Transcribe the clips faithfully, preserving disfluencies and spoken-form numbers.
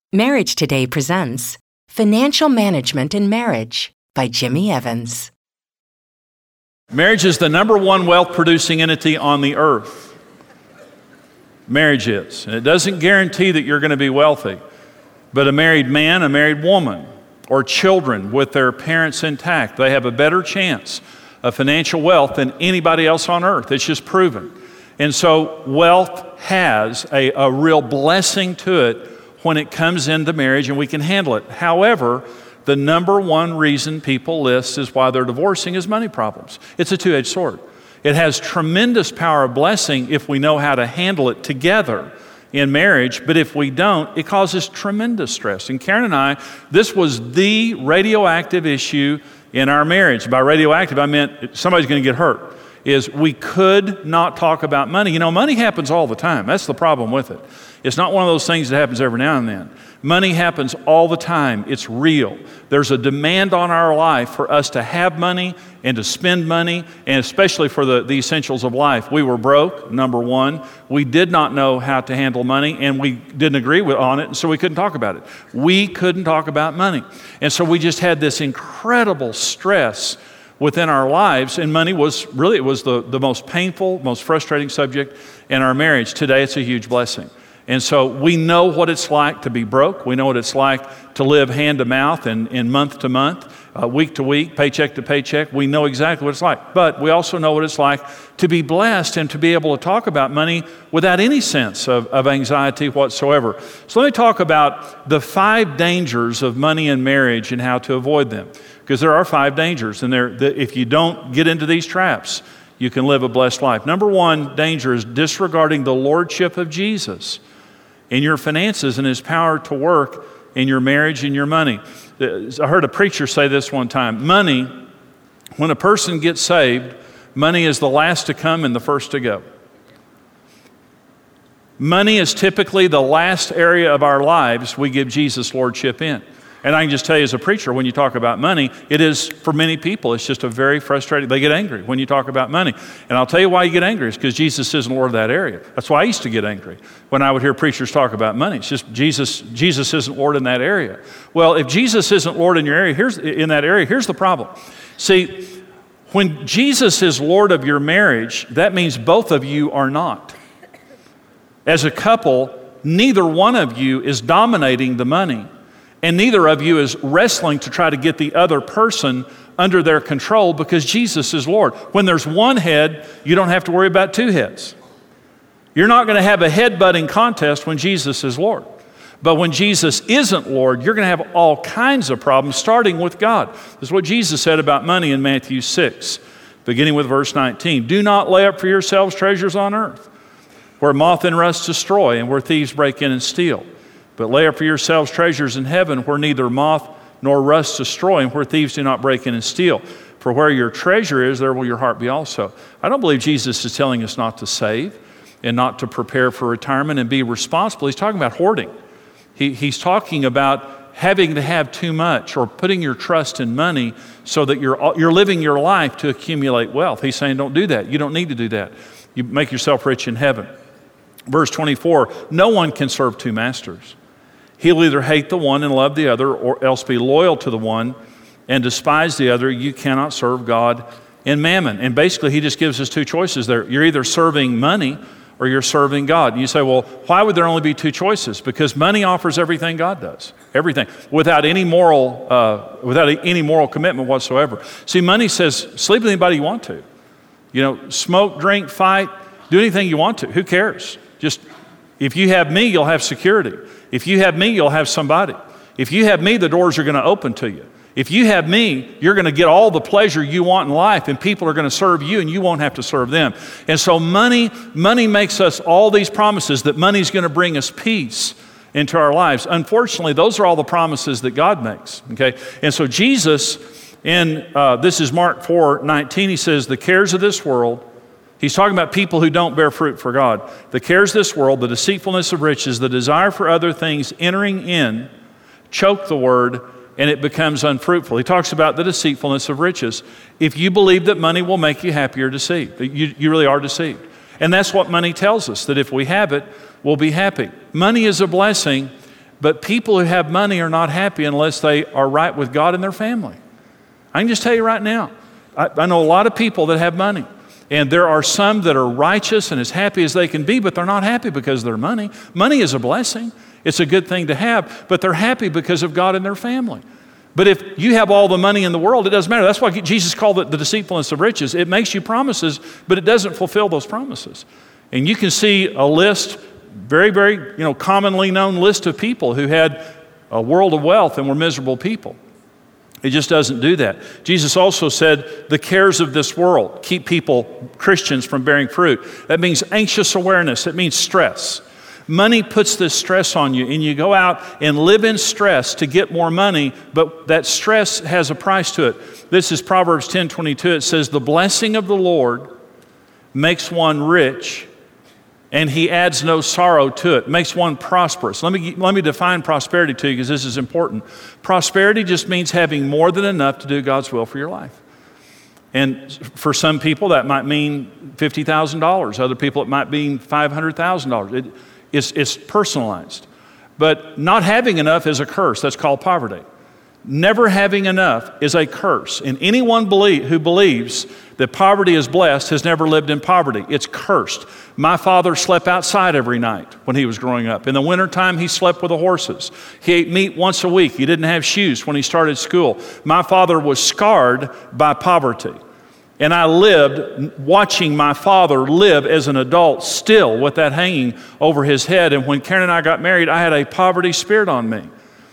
Marriage Today presents Financial Management in Marriage by Jimmy Evans. Marriage is the number one wealth-producing entity on the earth. Marriage is. And it doesn't guarantee that you're going to be wealthy. But a married man, a married woman, or children with their parents intact, they have a better chance of financial wealth than anybody else on earth. It's just proven. And so wealth has a, a real blessing to it when it comes into marriage, and we can handle it. However, the number one reason people list is why they're divorcing is money problems. It's a two-edged sword. It has tremendous power of blessing if we know how to handle it together in marriage, but if we don't, it causes tremendous stress. And Karen and I, this was the radioactive issue in our marriage. By radioactive, I meant somebody's going to get hurt. Is we could not talk about money. You know, money happens all the time. That's the problem with it. It's not one of those things that happens every now and then. Money happens all the time. It's real. There's a demand on our life for us to have money and to spend money, and especially for the, the essentials of life. We were broke, number one. We did not know how to handle money, and we didn't agree with, on it, and so we couldn't talk about it. We couldn't talk about money. And so we just had this incredible stress within our lives, and money was really, it was the, the most painful, most frustrating subject in our marriage. Today, it's a huge blessing. And so we know what it's like to be broke. We know what it's like to live hand to mouth and, and month to month, uh, week to week, paycheck to paycheck. We know exactly what it's like. But we also know what it's like to be blessed and to be able to talk about money without any sense of, of anxiety whatsoever. So let me talk about the five dangers of money in marriage and how to avoid them. Because there are five dangers, and if you don't get into these traps, you can live a blessed life. Number one danger is disregarding the lordship of Jesus in your finances and his power to work in your marriage and your money. I heard a preacher say this one time: money, when a person gets saved, money is the last to come and the first to go. Money is typically the last area of our lives we give Jesus lordship in. And I can just tell you as a preacher, when you talk about money, it is, for many people, it's just a very frustrating, they get angry when you talk about money. And I'll tell you why you get angry. It's because Jesus isn't Lord of that area. That's why I used to get angry when I would hear preachers talk about money. It's just Jesus, Jesus isn't Lord in that area. Well, if Jesus isn't Lord in your area, here's in that area, here's the problem. See, when Jesus is Lord of your marriage, that means both of you are not. As a couple, neither one of you is dominating the money. And neither of you is wrestling to try to get the other person under their control, because Jesus is Lord. When there's one head, you don't have to worry about two heads. You're not going to have a head-butting contest when Jesus is Lord. But when Jesus isn't Lord, you're going to have all kinds of problems, starting with God. This is what Jesus said about money in Matthew six, beginning with verse nineteen. Do not lay up for yourselves treasures on earth, where moth and rust destroy and where thieves break in and steal. But lay up for yourselves treasures in heaven, where neither moth nor rust destroy, and where thieves do not break in and steal. For where your treasure is, there will your heart be also. I don't believe Jesus is telling us not to save and not to prepare for retirement and be responsible. He's talking about hoarding. He, he's talking about having to have too much, or putting your trust in money so that you're, you're living your life to accumulate wealth. He's saying don't do that. You don't need to do that. You make yourself rich in heaven. Verse twenty-four, no one can serve two masters. He'll either hate the one and love the other, or else be loyal to the one and despise the other. You cannot serve God and mammon. And basically, he just gives us two choices there. You're either serving money or you're serving God. And you say, well, why would there only be two choices? Because money offers everything God does, everything, without any moral, uh, without any moral commitment whatsoever. See, money says, sleep with anybody you want to. You know, smoke, drink, fight, do anything you want to. Who cares? Just, if you have me, you'll have security. If you have me, you'll have somebody. If you have me, the doors are going to open to you. If you have me, you're going to get all the pleasure you want in life, and people are going to serve you, and you won't have to serve them. And so money, money makes us all these promises that money's going to bring us peace into our lives. Unfortunately, those are all the promises that God makes, okay? And so Jesus, in uh, this is Mark four nineteen, he says, the cares of this world, he's talking about people who don't bear fruit for God. The cares of this world, the deceitfulness of riches, the desire for other things entering in, choke the word, and it becomes unfruitful. He talks about the deceitfulness of riches. If you believe that money will make you happy, you're deceived. You, you really are deceived. And that's what money tells us, that if we have it, we'll be happy. Money is a blessing, But people who have money are not happy unless they are right with God and their family. I can just tell you right now, I, I know a lot of people that have money. And there are some that are righteous and as happy as they can be, but they're not happy because of their money. Money is a blessing. It's a good thing to have, but they're happy because of God and their family. But if you have all the money in the world, it doesn't matter. That's why Jesus called it the deceitfulness of riches. It makes you promises, but it doesn't fulfill those promises. And you can see a list, very, very, you know, commonly known list of people who had a world of wealth and were miserable people. It just doesn't do that. Jesus also said the cares of this world keep people, Christians, from bearing fruit. That means anxious awareness. It means stress. Money puts this stress on you, and you go out and live in stress to get more money, but that stress has a price to it. This is Proverbs ten twenty-two. It says, the blessing of the Lord makes one rich, and he adds no sorrow to it. Makes one prosperous. Let me, let me define prosperity to you because this is important. Prosperity just means having more than enough to do God's will for your life. And for some people, that might mean fifty thousand dollars. Other people, it might mean five hundred thousand dollars. It, it's, it's personalized. But not having enough is a curse. That's called poverty. Never having enough is a curse. And anyone believe, who believes that poverty is blessed has never lived in poverty. It's cursed. My father slept outside every night when he was growing up. In the wintertime, he slept with the horses. He ate meat once a week. He didn't have shoes when he started school. My father was scarred by poverty. And I lived watching my father live as an adult still with that hanging over his head. And when Karen and I got married, I had a poverty spirit on me.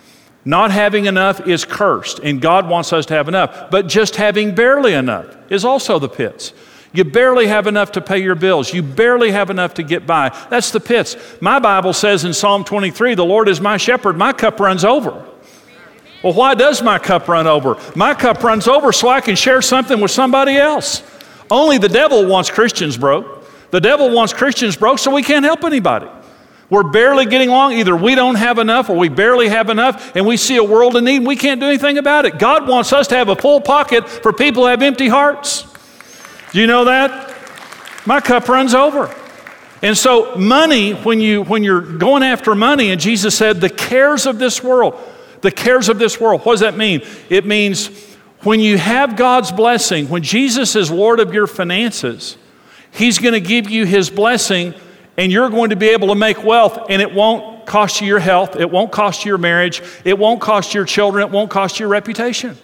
Not having enough is cursed, and God wants us to have enough. But just having barely enough is also the pits. You barely have enough to pay your bills. You barely have enough to get by. That's the pits. My Bible says in Psalm twenty-three, the Lord is my shepherd, my cup runs over. Well, why does my cup run over? My cup runs over so I can share something with somebody else. Only the devil wants Christians broke. The devil wants Christians broke so we can't help anybody. We're barely getting along. Either we don't have enough or we barely have enough, and we see a world in need and we can't do anything about it. God wants us to have a full pocket for people who have empty hearts. Do you know that? My cup runs over. And so money, when, you, when you're going after money, and Jesus said the cares of this world, the cares of this world, what does that mean? It means when you have God's blessing, when Jesus is Lord of your finances, He's going to give you His blessing, and you're going to be able to make wealth, and it won't cost you your health, it won't cost you your marriage, it won't cost you your children, it won't cost you your reputation.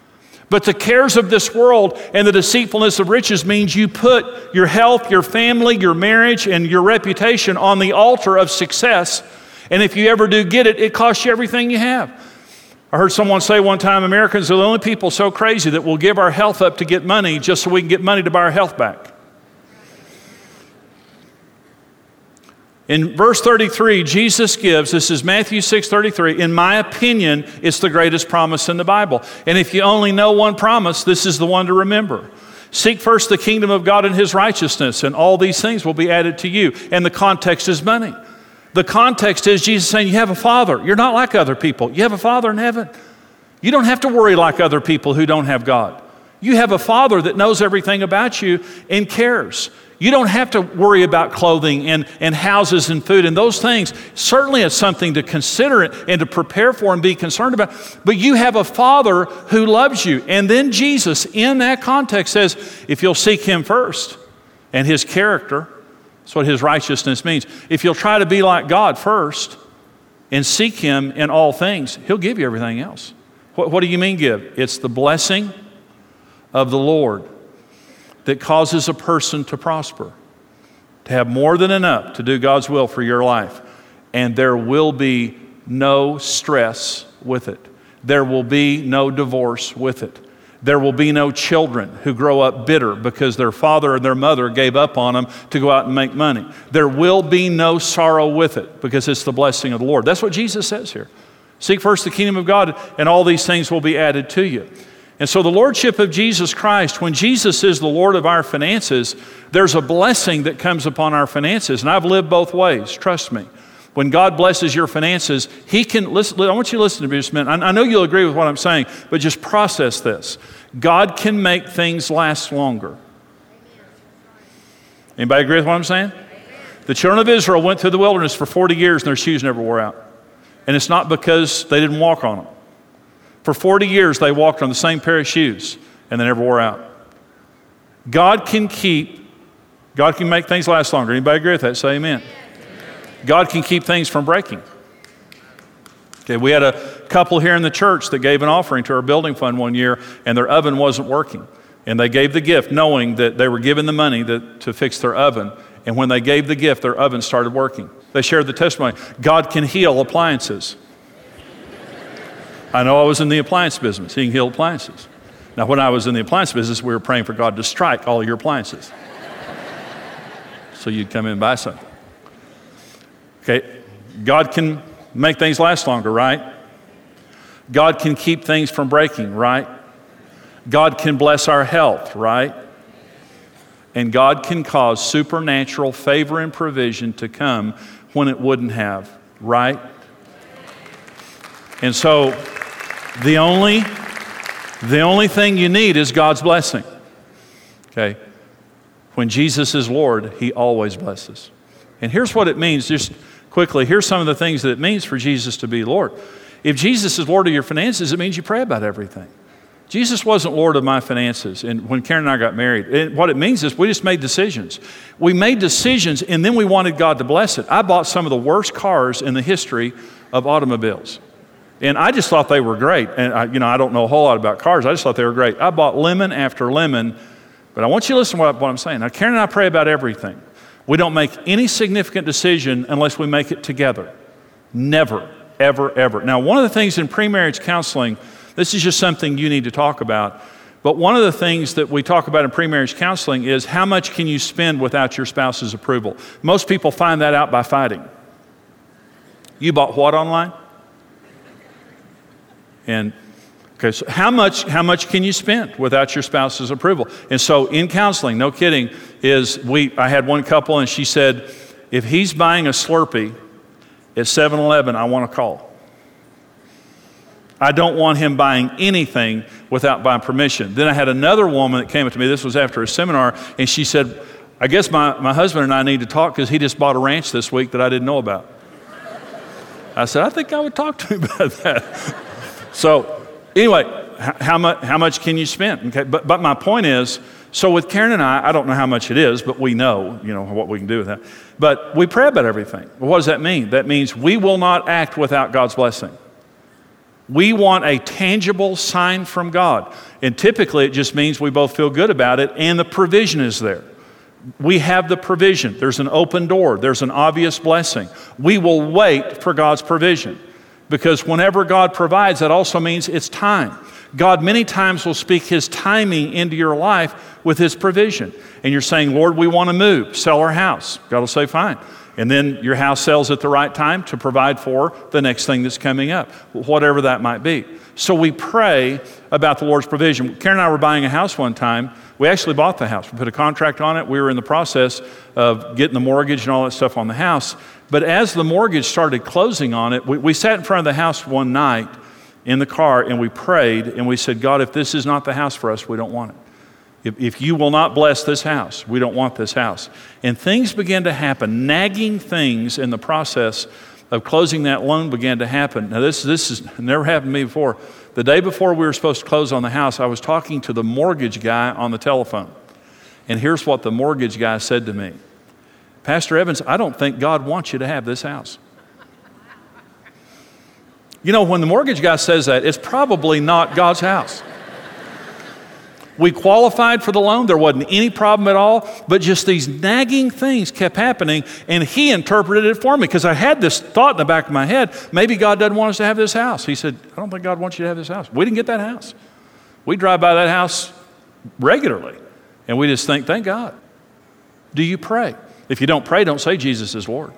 But the cares of this world and the deceitfulness of riches means you put your health, your family, your marriage, and your reputation on the altar of success. And if you ever do get it, it costs you everything you have. I heard someone say one time, Americans are the only people so crazy that will give our health up to get money just so we can get money to buy our health back. In verse thirty-three, Jesus gives, this is Matthew six thirty-three, in my opinion, it's the greatest promise in the Bible. And if you only know one promise, this is the one to remember. Seek first the kingdom of God and His righteousness, and all these things will be added to you. And the context is money. The context is Jesus saying, you have a Father. You're not like other people. You have a Father in heaven. You don't have to worry like other people who don't have God. You have a Father that knows everything about you and cares. You don't have to worry about clothing and, and houses and food and those things. Certainly it's something to consider and to prepare for and be concerned about. But you have a Father who loves you. And then Jesus, in that context, says, if you'll seek Him first and His character, that's what His righteousness means. If you'll try to be like God first and seek Him in all things, He'll give you everything else. What, what do you mean give? It's the blessing of the Lord that causes a person to prosper, to have more than enough to do God's will for your life. And there will be no stress with it. There will be no divorce with it. There will be no children who grow up bitter because their father or their mother gave up on them to go out and make money. There will be no sorrow with it because it's the blessing of the Lord. That's what Jesus says here. Seek first the kingdom of God, and all these things will be added to you. And so the lordship of Jesus Christ, when Jesus is the Lord of our finances, there's a blessing that comes upon our finances. And I've lived both ways, trust me. When God blesses your finances, He can, listen, I want you to listen to me just a minute. I, I know you'll agree with what I'm saying, but just process this. God can make things last longer. Anybody agree with what I'm saying? The children of Israel went through the wilderness for forty years and their shoes never wore out. And it's not because they didn't walk on them. For forty years, they walked on the same pair of shoes, and they never wore out. God can keep, God can make things last longer. Anybody agree with that? Say amen. God can keep things from breaking. Okay, we had a couple here in the church that gave an offering to our building fund one year, and their oven wasn't working. And they gave the gift knowing that they were given the money that, to fix their oven. And when they gave the gift, their oven started working. They shared the testimony. God can heal appliances. I know I was in the appliance business. He can heal appliances. Now, when I was in the appliance business, we were praying for God to strike all of your appliances. So you'd come in and buy something. Okay, God can make things last longer, right? God can keep things from breaking, right? God can bless our health, right? And God can cause supernatural favor and provision to come when it wouldn't have, right? And so the only, the only thing you need is God's blessing, okay? When Jesus is Lord, He always blesses. And here's what it means, just quickly, here's some of the things that it means for Jesus to be Lord. If Jesus is Lord of your finances, it means you pray about everything. Jesus wasn't Lord of my finances. And when Karen and I got married, it, what it means is we just made decisions. We made decisions and then we wanted God to bless it. I bought some of the worst cars in the history of automobiles. And I just thought they were great. And I, you know, I don't know a whole lot about cars. I just thought they were great. I bought lemon after lemon. But I want you to listen to what, what I'm saying. Now, Karen and I pray about everything. We don't make any significant decision unless we make it together. Never, ever, ever. Now, one of the things in pre-marriage counseling, this is just something you need to talk about, but one of the things that we talk about in pre-marriage counseling is how much can you spend without your spouse's approval? Most people find that out by fighting. You bought what online? And okay, so how much how much can you spend without your spouse's approval? And so in counseling, no kidding, is we I had one couple and she said, if he's buying a Slurpee at seven eleven, I want to call. I don't want him buying anything without my permission. Then I had another woman that came up to me, this was after a seminar, and she said, I guess my, my husband and I need to talk because he just bought a ranch this week that I didn't know about. I said, I think I would talk to him about that. So anyway, how much how much can you spend? Okay, but but my point is, so with Karen and I, I don't know how much it is, but we know, you know, what we can do with that. But we pray about everything. Well, what does that mean? That means we will not act without God's blessing. We want a tangible sign from God. And typically it just means we both feel good about it and the provision is there. We have the provision. There's an open door. There's an obvious blessing. We will wait for God's provision. Because whenever God provides, that also means it's time. God many times will speak His timing into your life with His provision. And you're saying, Lord, we want to move, sell our house. God will say, fine. And then your house sells at the right time to provide for the next thing that's coming up, whatever that might be. So we pray about the Lord's provision. Karen and I were buying a house one time. We actually bought the house. We put a contract on it. We were in the process of getting the mortgage and all that stuff on the house. But as the mortgage started closing on it, we, we sat in front of the house one night in the car and we prayed and we said, God, if this is not the house for us, we don't want it. If, if you will not bless this house, we don't want this house. And things began to happen, nagging things in the process of closing that loan began to happen. Now this, this has never happened to me before. The day before we were supposed to close on the house, I was talking to the mortgage guy on the telephone. And here's what the mortgage guy said to me. Pastor Evans, I don't think God wants you to have this house. You know, when the mortgage guy says that, it's probably not God's house. We qualified for the loan. There wasn't any problem at all, but just these nagging things kept happening, and he interpreted it for me because I had this thought in the back of my head, maybe God doesn't want us to have this house. He said, I don't think God wants you to have this house. We didn't get that house. We drive by that house regularly, and we just think, thank God. Do you pray? If you don't pray, don't say Jesus is Lord.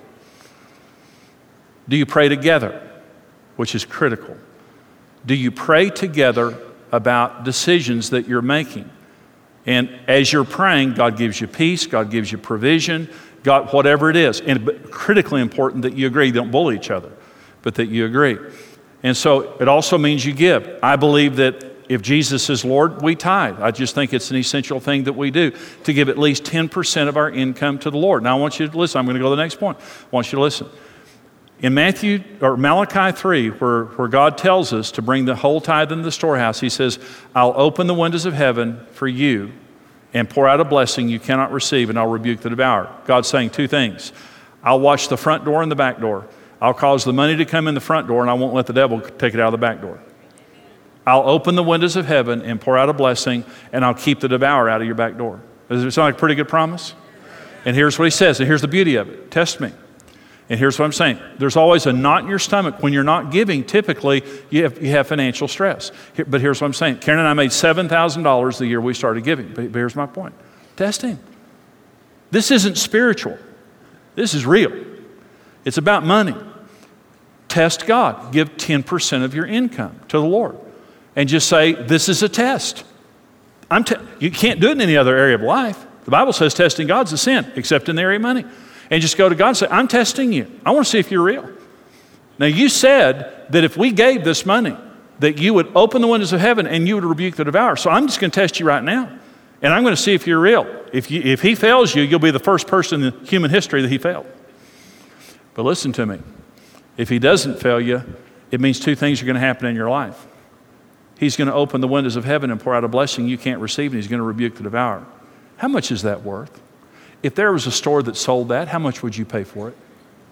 Do you pray together, which is critical? Do you pray together about decisions that you're making? And as you're praying, God gives you peace, God gives you provision, God, whatever it is. And critically important that you agree, don't bully each other, but that you agree. And so it also means you give. I believe that if Jesus is Lord, we tithe. I just think it's an essential thing that we do, to give at least ten percent of our income to the Lord. Now I want you to listen. I'm going to go to the next point. I want you to listen. In Matthew or Malachi three, where, where God tells us to bring the whole tithe into the storehouse, he says, I'll open the windows of heaven for you and pour out a blessing you cannot receive, and I'll rebuke the devourer. God's saying two things. I'll watch the front door and the back door. I'll cause the money to come in the front door, and I won't let the devil take it out of the back door. I'll open the windows of heaven and pour out a blessing, and I'll keep the devourer out of your back door. Does it sound like a pretty good promise? And here's what he says, and here's the beauty of it. Test me. And here's what I'm saying. There's always a knot in your stomach. When you're not giving, typically, you have, you have financial stress. Here, but here's what I'm saying. Karen and I made seven thousand dollars the year we started giving. But, but here's my point. Test him. This isn't spiritual. This is real. It's about money. Test God. Give ten percent of your income to the Lord. And just say, this is a test. I'm te- you can't do it in any other area of life. The Bible says testing God's a sin, except in the area of money. And just go to God and say, I'm testing you. I want to see if you're real. Now, you said that if we gave this money, that you would open the windows of heaven and you would rebuke the devourer. So I'm just going to test you right now. And I'm going to see if you're real. If, you, if he fails you, you'll be the first person in human history that he failed. But listen to me. If he doesn't fail you, it means two things are going to happen in your life. He's going to open the windows of heaven and pour out a blessing you can't receive, and he's going to rebuke the devourer. How much is that worth? If there was a store that sold that, how much would you pay for it?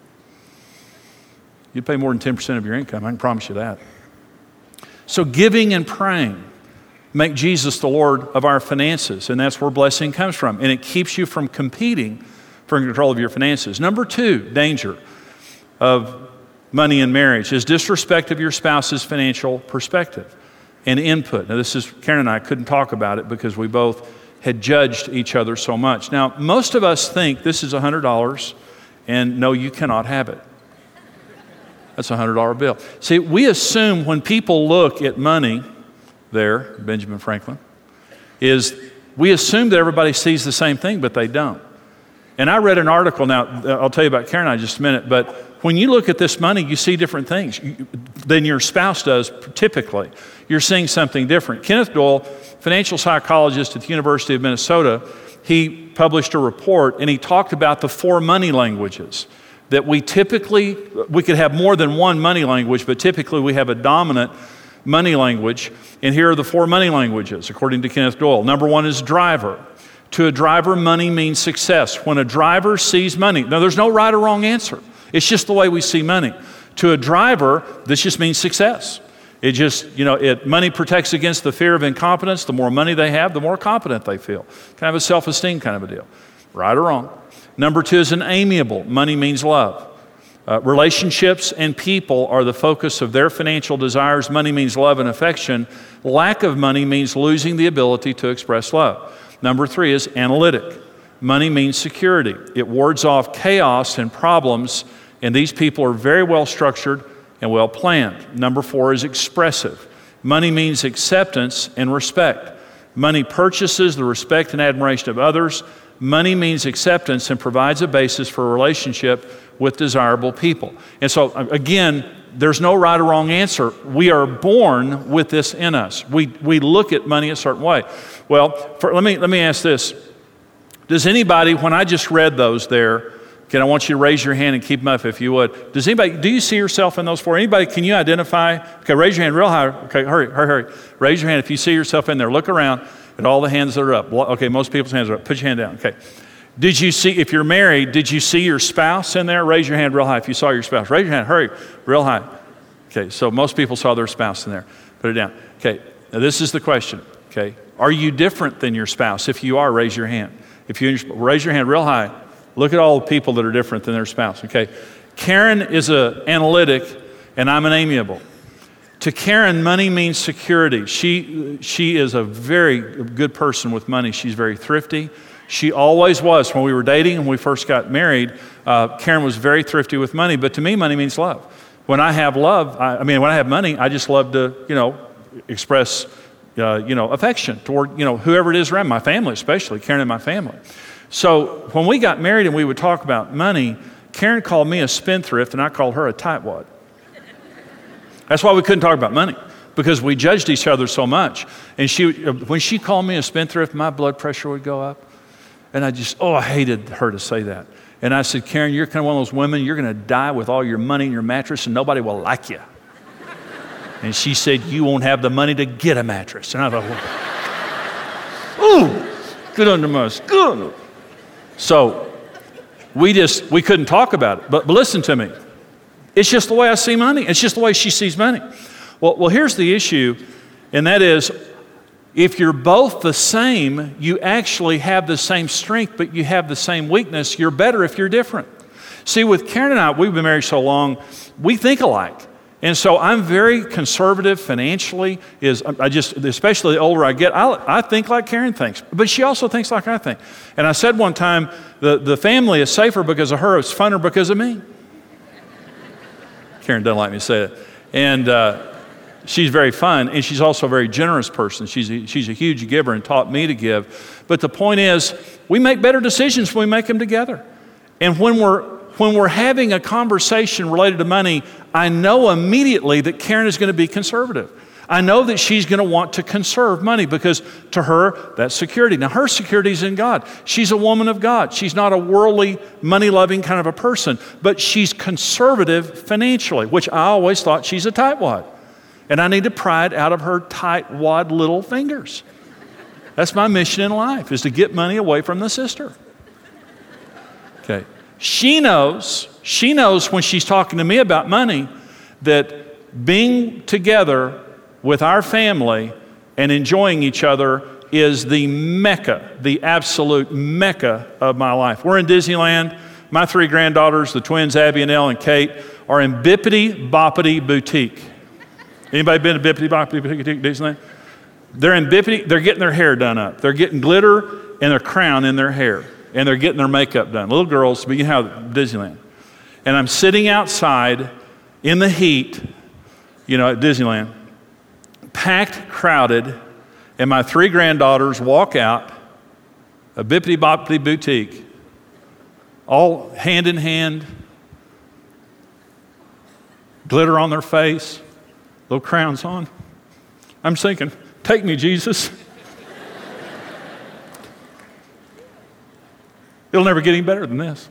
You'd pay more than ten percent of your income, I can promise you that. So giving and praying make Jesus the Lord of our finances, and that's where blessing comes from. And it keeps you from competing for control of your finances. Number two, danger of money in marriage is disrespect of your spouse's financial perspective and input. Now this is, Karen and I couldn't talk about it because we both had judged each other so much. Now, most of us think this is one hundred dollars, and no, you cannot have it. That's a one hundred dollar bill. See, we assume when people look at money there, Benjamin Franklin, is we assume that everybody sees the same thing, but they don't. And I read an article, now I'll tell you about Karen and I in just a minute, but when you look at this money, you see different things than your spouse does typically. You're seeing something different. Kenneth Doyle, financial psychologist at the University of Minnesota, he published a report and he talked about the four money languages that we typically, we could have more than one money language, but typically we have a dominant money language. And here are the four money languages, according to Kenneth Doyle. Number one is driver. To a driver, money means success. When a driver sees money, now there's no right or wrong answer. It's just the way we see money. To a driver, this just means success. It just, you know, it money protects against the fear of incompetence. The more money they have, the more competent they feel. Kind of a self-esteem kind of a deal. Right or wrong. Number two is an amiable. Money means love. Uh, relationships and people are the focus of their financial desires. Money means love and affection. Lack of money means losing the ability to express love. Number three is analytic. Money means security. It wards off chaos and problems, and these people are very well structured and well planned. Number four is expressive. Money means acceptance and respect. Money purchases the respect and admiration of others. Money means acceptance and provides a basis for a relationship with desirable people. And so, again, there's no right or wrong answer. We are born with this in us. We we look at money a certain way. Well, for, let me let me ask this. Does anybody, when I just read those there, can I want you to raise your hand and keep them up if you would. Does anybody, do you see yourself in those four? Anybody, can you identify? Okay, raise your hand real high. Okay, hurry, hurry, hurry. Raise your hand if you see yourself in there. Look around at all the hands that are up. Okay, most people's hands are up. Put your hand down. Okay. Did you see, if you're married, did you see your spouse in there? Raise your hand real high if you saw your spouse. Raise your hand, hurry, real high. Okay, so most people saw their spouse in there. Put it down. Okay, now this is the question. Okay, are you different than your spouse? If you are, raise your hand. If you raise your hand real high, look at all the people that are different than their spouse. Okay, Karen is an analytic, and I'm an amiable. To Karen, money means security. She she is a very good person with money. She's very thrifty. She always was. When we were dating and we first got married, uh, Karen was very thrifty with money. But to me, money means love. When I have love, I, I mean, when I have money, I just love to, you know, express, uh, you know, affection toward, you know, whoever it is around, my family especially, Karen and my family. So when we got married and we would talk about money, Karen called me a spendthrift and I called her a tightwad. That's why we couldn't talk about money, because we judged each other so much. And she, when she called me a spendthrift, my blood pressure would go up. And I just, oh, I hated her to say that. And I said, Karen, you're kind of one of those women, you're going to die with all your money in your mattress and nobody will like you. And she said, you won't have the money to get a mattress. And I thought, well, ooh, good under my skin. So we just, we couldn't talk about it. But, but listen to me. It's just the way I see money. It's just the way she sees money. Well, well, here's the issue, and that is, if you're both the same, you actually have the same strength, but you have the same weakness. You're better if you're different. See, with Karen and I, we've been married so long, we think alike. And so I'm very conservative financially. Is I just, especially the older I get, I, I think like Karen thinks. But she also thinks like I think. And I said one time, the, the family is safer because of her, it's funner because of me. Karen doesn't like me to say that. And uh, she's very fun, and she's also a very generous person. She's a, she's a huge giver and taught me to give. But the point is, we make better decisions when we make them together. And when we're when we're having a conversation related to money, I know immediately that Karen is going to be conservative. I know that she's going to want to conserve money because to her, that's security. Now, her security is in God. She's a woman of God. She's not a worldly, money-loving kind of a person, but she's conservative financially, which I always thought she's a tightwad. And I need to pry it out of her tightwad little fingers. That's my mission in life, is to get money away from the sister. Okay. She knows, she knows when she's talking to me about money that being together with our family and enjoying each other is the mecca, the absolute mecca of my life. We're in Disneyland. My three granddaughters, the twins, Abby and Elle and Kate, are in Bippity Boppity Boutique. Anybody been to Bippity Boppity Boutique, Disneyland? They're in Bippity, they're getting their hair done up. They're getting glitter and a crown in their hair. And they're getting their makeup done. Little girls, but you know how Disneyland. And I'm sitting outside in the heat, you know, at Disneyland, packed, crowded, and my three granddaughters walk out, a Bippity Boppity Boutique, all hand in hand, glitter on their face, little crowns on. I'm thinking, take me, Jesus. It'll never get any better than this.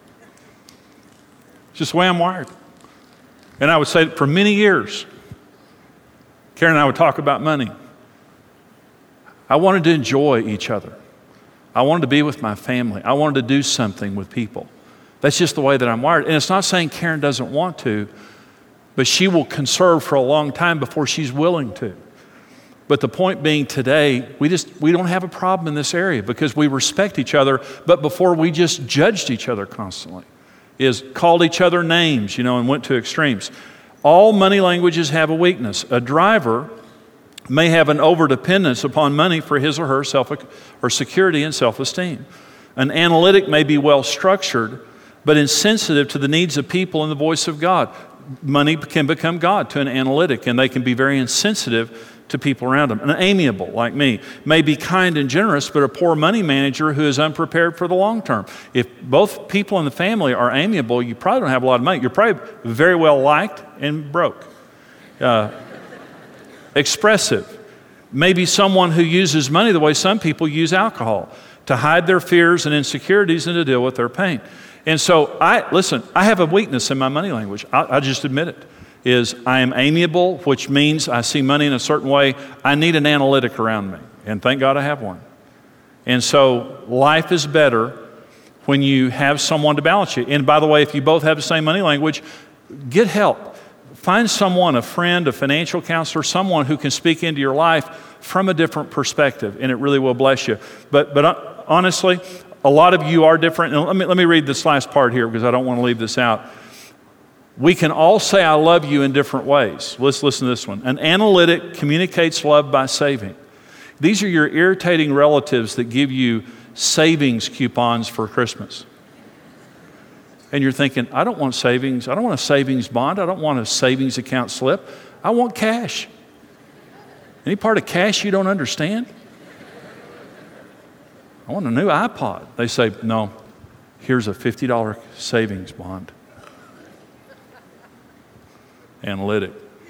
It's just the way I'm wired. And I would say that for many years, Karen and I would talk about money. I wanted to enjoy each other. I wanted to be with my family. I wanted to do something with people. That's just the way that I'm wired. And it's not saying Karen doesn't want to, but she will conserve for a long time before she's willing to. But the point being today, we just we don't have a problem in this area because we respect each other, but before we just judged each other constantly, is called each other names, you know, and went to extremes. All money languages have a weakness. A driver may have an overdependence upon money for his or her self or security and self-esteem. An analytic may be well structured, but insensitive to the needs of people and the voice of God. Money can become God to an analytic, and they can be very insensitive to people around them. An amiable, like me, may be kind and generous, but a poor money manager who is unprepared for the long term. If both people in the family are amiable, you probably don't have a lot of money. You're probably very well liked and broke. Uh, expressive, maybe someone who uses money the way some people use alcohol, to hide their fears and insecurities and to deal with their pain. And so, I listen, I have a weakness in my money language. I, I just admit it. Is I am amiable, which means I see money in a certain way. I need an analytic around me, and thank God I have one. And so life is better when you have someone to balance you. And by the way, if you both have the same money language, get help. Find someone, a friend, a financial counselor, someone who can speak into your life from a different perspective, and it really will bless you. But but honestly, a lot of you are different. And let me, let me read this last part here because I don't want to leave this out. We can all say I love you in different ways. Let's listen to this one. An analytic communicates love by saving. These are your irritating relatives that give you savings coupons for Christmas. And you're thinking, I don't want savings. I don't want a savings bond. I don't want a savings account slip. I want cash. Any part of cash you don't understand? I want a new iPod. They say, no, here's a fifty dollars savings bond. Analytic.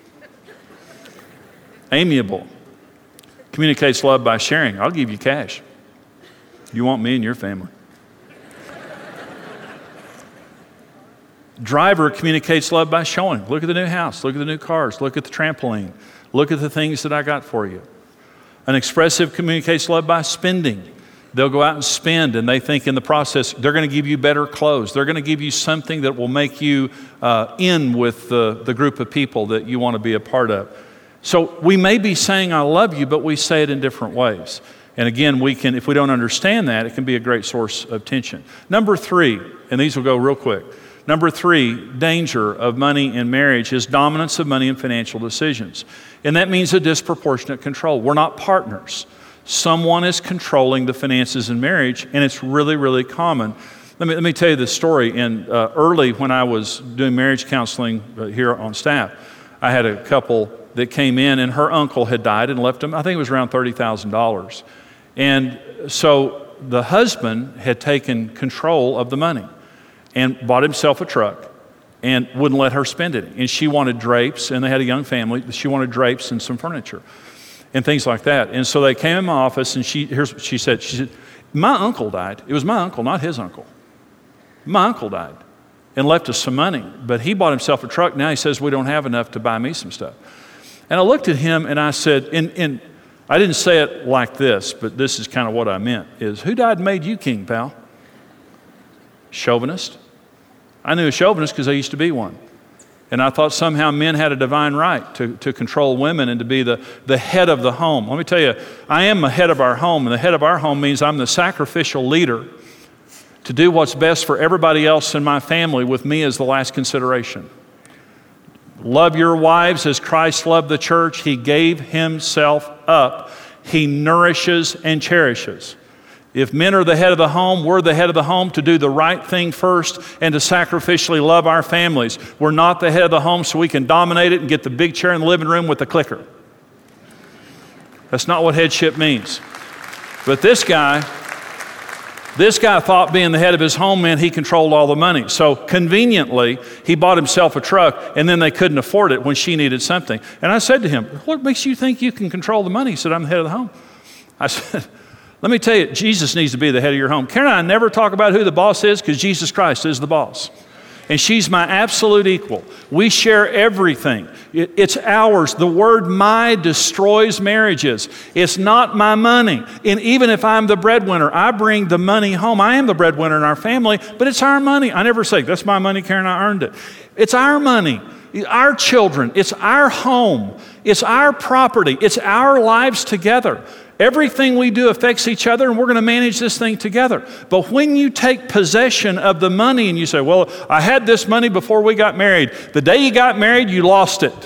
Amiable. Communicates love by sharing. I'll give you cash. You want me and your family. Driver communicates love by showing. Look at the new house. Look at the new cars. Look at the trampoline. Look at the things that I got for you. An expressive communicates love by spending. They'll go out and spend, and they think in the process they're going to give you better clothes. They're going to give you something that will make you uh, in with the, the group of people that you want to be a part of. So we may be saying I love you, but we say it in different ways. And again, we can, if we don't understand that, it can be a great source of tension. Number three, and these will go real quick. Number three, danger of money in marriage is dominance of money in financial decisions. And that means a disproportionate control. We're not partners. Someone is controlling the finances in marriage, and it's really, really common. Let me, let me tell you this story. In uh, early, when I was doing marriage counseling uh, here on staff, I had a couple that came in, and her uncle had died and left them, I think it was around thirty thousand dollars. And so the husband had taken control of the money and bought himself a truck and wouldn't let her spend it. And she wanted drapes, and they had a young family. She wanted drapes and some furniture and things like that. And so they came in my office, and she here's what she said. She said, my uncle died. It was my uncle, not his uncle. My uncle died and left us some money, but he bought himself a truck. Now he says we don't have enough to buy me some stuff. And I looked at him, and I said, and, and I didn't say it like this, but this is kind of what I meant, is who died and made you king, pal? Chauvinist. I knew a chauvinist because I used to be one. And I thought somehow men had a divine right to, to control women and to be the, the head of the home. Let me tell you, I am the head of our home, and the head of our home means I'm the sacrificial leader to do what's best for everybody else in my family with me as the last consideration. Love your wives as Christ loved the church. He gave himself up. He nourishes and cherishes. If men are the head of the home, we're the head of the home to do the right thing first and to sacrificially love our families. We're not the head of the home so we can dominate it and get the big chair in the living room with the clicker. That's not what headship means. But this guy, this guy thought being the head of his home meant he controlled all the money. So conveniently, he bought himself a truck, and then they couldn't afford it when she needed something. And I said to him, what makes you think you can control the money? He said, I'm the head of the home. I said, let me tell you, Jesus needs to be the head of your home. Karen and I never talk about who the boss is because Jesus Christ is the boss. And she's my absolute equal. We share everything. It, it's ours. The word my destroys marriages. It's not my money. And even if I'm the breadwinner, I bring the money home. I am the breadwinner in our family, but it's our money. I never say, that's my money, Karen, I earned it. It's our money. Our children. It's our home. It's our property. It's our lives together. Everything we do affects each other, and we're going to manage this thing together. But when you take possession of the money and you say, well, I had this money before we got married. The day you got married, you lost it.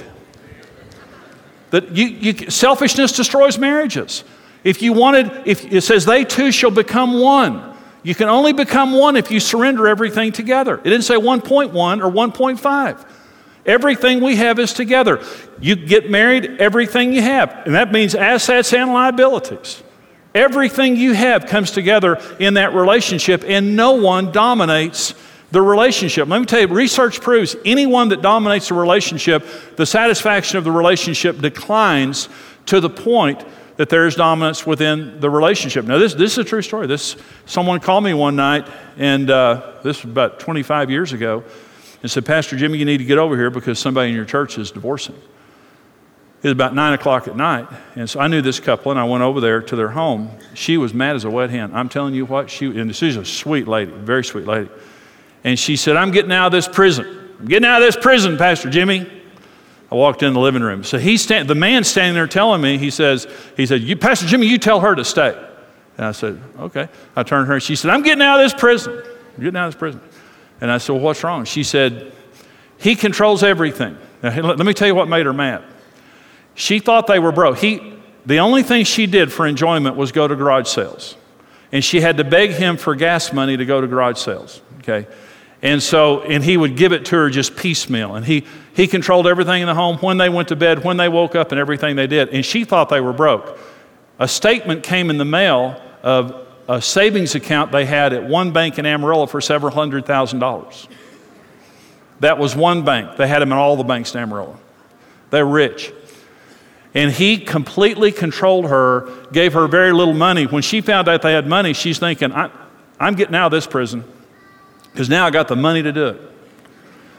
That you, you, selfishness destroys marriages. If you wanted, if it says they two shall become one. You can only become one if you surrender everything together. It didn't say one point one or one point five. Everything we have is together. You get married, everything you have. And that means assets and liabilities. Everything you have comes together in that relationship, and no one dominates the relationship. Let me tell you, research proves anyone that dominates a relationship, the satisfaction of the relationship declines to the point that there is dominance within the relationship. Now, this, this is a true story. This someone called me one night, and uh, this was about twenty-five years ago, and said, Pastor Jimmy, you need to get over here because somebody in your church is divorcing. It was about nine o'clock at night, and so I knew this couple, and I went over there to their home. She was mad as a wet hen. I'm telling you what, she and she's a sweet lady, very sweet lady. And she said, I'm getting out of this prison. I'm getting out of this prison, Pastor Jimmy. I walked in the living room. So he's stand, the man standing there telling me, he says, he said, you, Pastor Jimmy, you tell her to stay. And I said, okay. I turned to her, and she said, I'm getting out of this prison. I'm getting out of this prison. And I said, well, what's wrong? She said, he controls everything. Now, let me tell you what made her mad. She thought they were broke. He, the only thing she did for enjoyment was go to garage sales. And she had to beg him for gas money to go to garage sales, okay? And so, and he would give it to her just piecemeal. And he, he controlled everything in the home, when they went to bed, when they woke up, and everything they did. And she thought they were broke. A statement came in the mail of a savings account they had at one bank in Amarillo for several hundred thousand dollars. That was one bank. They had them in all the banks in Amarillo. They're rich. And he completely controlled her, gave her very little money. When she found out they had money, she's thinking, I, I'm getting out of this prison because now I got the money to do it.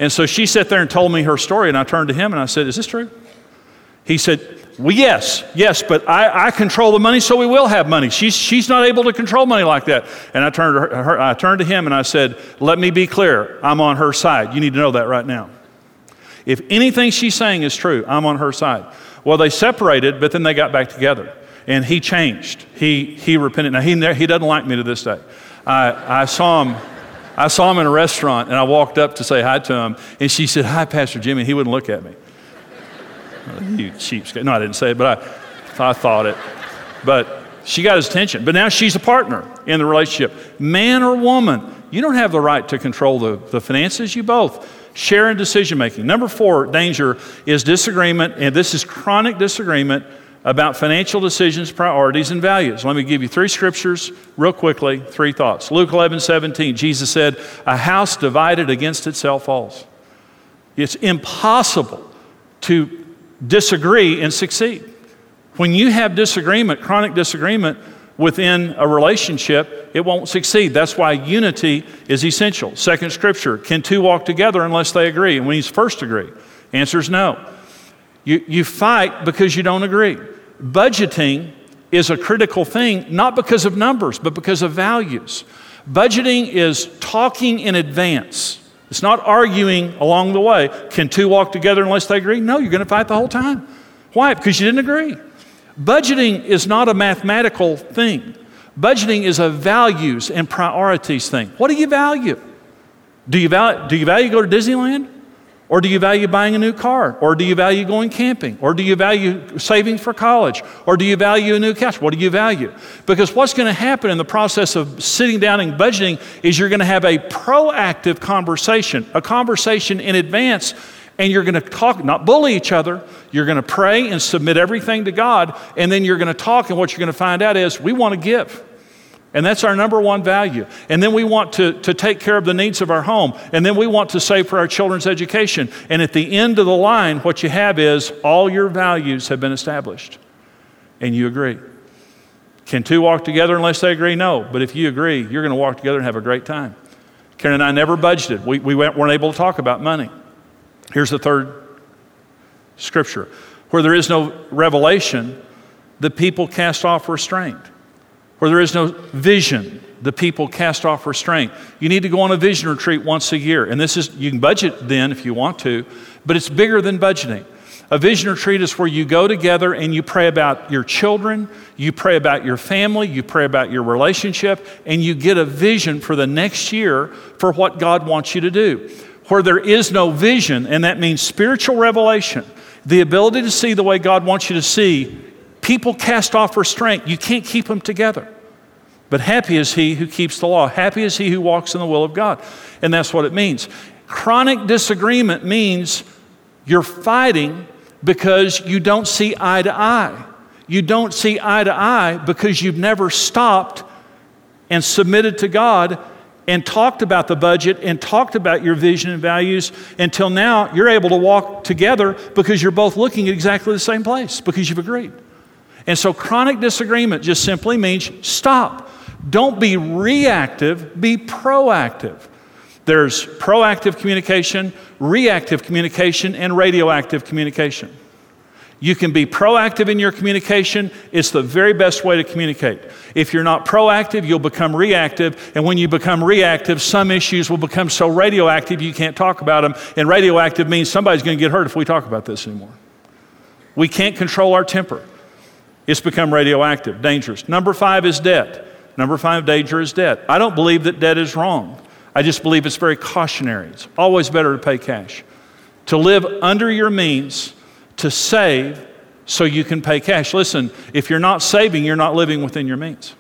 And so she sat there and told me her story, and I turned to him and I said, is this true? He said, well, yes, yes, but I, I control the money, so we will have money. She's, she's not able to control money like that. And I turned, to her, her, I turned to him and I said, let me be clear, I'm on her side. You need to know that right now. If anything she's saying is true, I'm on her side. Well, they separated, but then they got back together. And he changed. He he repented. Now, he he doesn't like me to this day. I, I saw him I saw him in a restaurant, and I walked up to say hi to him, and she said, hi, Pastor Jimmy. He wouldn't look at me. You cheapskate. No, I didn't say it, but I, I thought it. But she got his attention. But now she's a partner in the relationship. Man or woman, you don't have the right to control the, the finances. You both share in decision-making. Number four, danger, is disagreement, and this is chronic disagreement about financial decisions, priorities, and values. Let me give you three scriptures real quickly, three thoughts. Luke eleven seventeen, Jesus said, a house divided against itself falls. It's impossible to disagree and succeed. When you have disagreement, chronic disagreement within a relationship, it won't succeed. That's why unity is essential. Second scripture, can two walk together unless they agree? And we need to first agree. Answer is no. You, you fight because you don't agree. Budgeting is a critical thing, not because of numbers, but because of values. Budgeting is talking in advance. It's not arguing along the way. Can two walk together unless they agree? No, you're going to fight the whole time. Why? Because you didn't agree. Budgeting is not a mathematical thing. Budgeting is a values and priorities thing. What do you value? Do you value, do you value go to Disneyland? Or do you value buying a new car? Or do you value going camping? Or do you value saving for college? Or do you value a new couch? What do you value? Because what's going to happen in the process of sitting down and budgeting is you're going to have a proactive conversation, a conversation in advance, and you're going to talk, not bully each other. You're going to pray and submit everything to God, and then you're going to talk, and what you're going to find out is we want to give. And that's our number one value. And then we want to, to take care of the needs of our home. And then we want to save for our children's education. And at the end of the line, what you have is all your values have been established. And you agree. Can two walk together unless they agree? No. But if you agree, you're going to walk together and have a great time. Karen and I never budgeted. We, we weren't able to talk about money. Here's the third scripture. Where there is no revelation, the people cast off restraint. Where there is no vision, the people cast off restraint. You need to go on a vision retreat once a year. And this is, you can budget then if you want to, but it's bigger than budgeting. A vision retreat is where you go together and you pray about your children, you pray about your family, you pray about your relationship, and you get a vision for the next year for what God wants you to do. Where there is no vision, and that means spiritual revelation, the ability to see the way God wants you to see, people cast off restraint. You can't keep them together. But happy is he who keeps the law. Happy is he who walks in the will of God. And that's what it means. Chronic disagreement means you're fighting because you don't see eye to eye. You don't see eye to eye because you've never stopped and submitted to God and talked about the budget and talked about your vision and values until now you're able to walk together because you're both looking at exactly the same place because you've agreed. And so chronic disagreement just simply means stop. Don't be reactive, be proactive. There's proactive communication, reactive communication, and radioactive communication. You can be proactive in your communication. It's the very best way to communicate. If you're not proactive, you'll become reactive. And when you become reactive, some issues will become so radioactive you can't talk about them. And radioactive means somebody's going to get hurt if we talk about this anymore. We can't control our temper. It's become radioactive, dangerous. Number five is debt. Number five, danger is debt. I don't believe that debt is wrong. I just believe it's very cautionary. It's always better to pay cash. To live under your means, to save so you can pay cash. Listen, if you're not saving, you're not living within your means.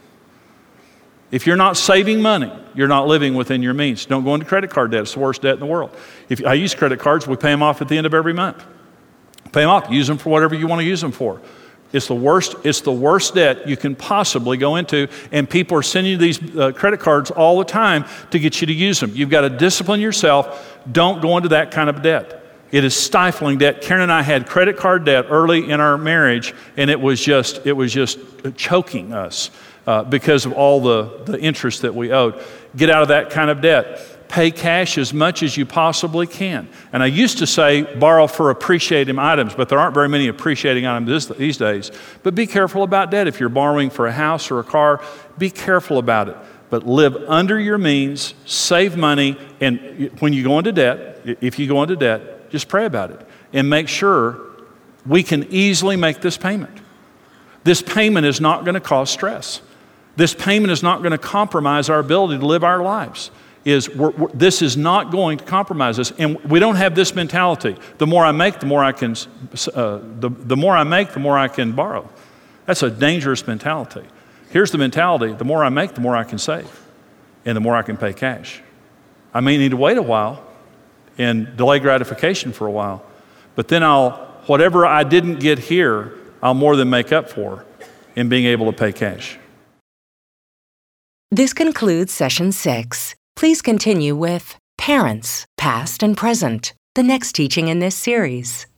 If you're not saving money, you're not living within your means. Don't go into credit card debt. It's the worst debt in the world. If I use credit cards, we pay them off at the end of every month. Pay them off. Use them for whatever you want to use them for. It's the worst, it's the worst debt you can possibly go into, and people are sending you these uh, credit cards all the time to get you to use them. You've got to discipline yourself. Don't go into that kind of debt. It is stifling debt. Karen and I had credit card debt early in our marriage, and it was just, it was just choking us uh, because of all the, the interest that we owed. Get out of that kind of debt. pay cash as much as you possibly can. And I used to say borrow for appreciating items, but there aren't very many appreciating items this, these days. But be careful about debt. If you're borrowing for a house or a car, be careful about it. But live under your means, save money, and when you go into debt, if you go into debt, just pray about it and make sure we can easily make this payment. This payment is not going to cause stress. This payment is not going to compromise our ability to live our lives. Is we're, we're, this is not going to compromise us, and we don't have this mentality. The more I make, the more I can. Uh, the the more I make, the more I can borrow. That's a dangerous mentality. Here's the mentality: the more I make, the more I can save, and the more I can pay cash. I may need to wait a while and delay gratification for a while, but then I'll whatever I didn't get here, I'll more than make up for in being able to pay cash. This concludes session six. Please continue with Parents, Past and Present, the next teaching in this series.